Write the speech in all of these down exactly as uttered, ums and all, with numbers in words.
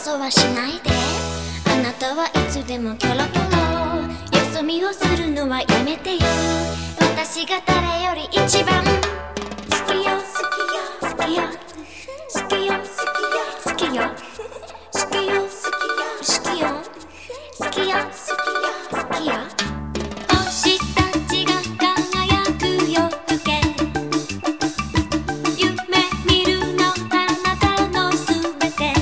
そわしないで。あなたはいつでもキョロキョロ。よそ見をするのはやめてよ。私が誰より一番好きよ好きよ好きよ好きよ好きよ好きよ好きよ好きよ好きよ。星たちが輝く夜更け、夢見るのあなたのすべて。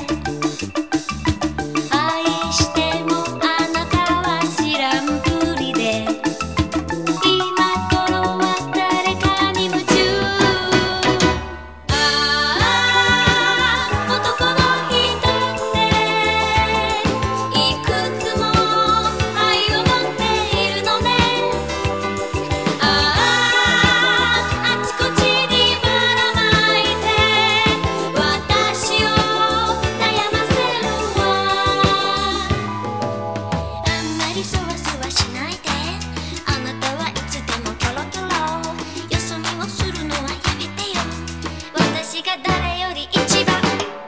愛してもあなたは知らんぷりで、今頃は誰かに夢中。ああ男の人っていくつも愛を持っているのね。あああちこちにばらまいて私を悩ませるわ。あんまりそわそわしないで。あなたはいつでもキョロキョロ。よそ見をするのはやめてよ。私が誰より一番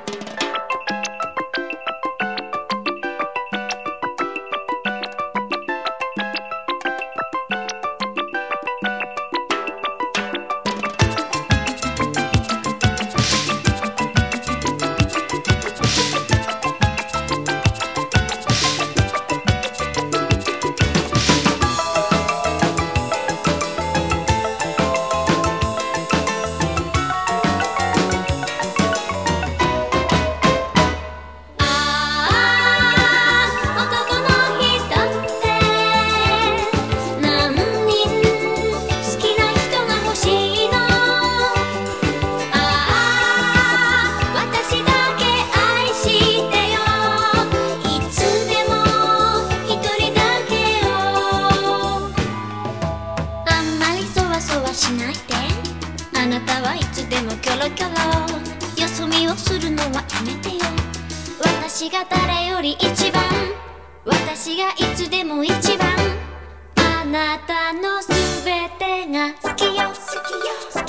しないで。あなたはいつでもキョロキョロ。よそ見をするのはやめてよ。私が誰より一番、私がいつでも一番、あなたのすべてが好きよ好きよ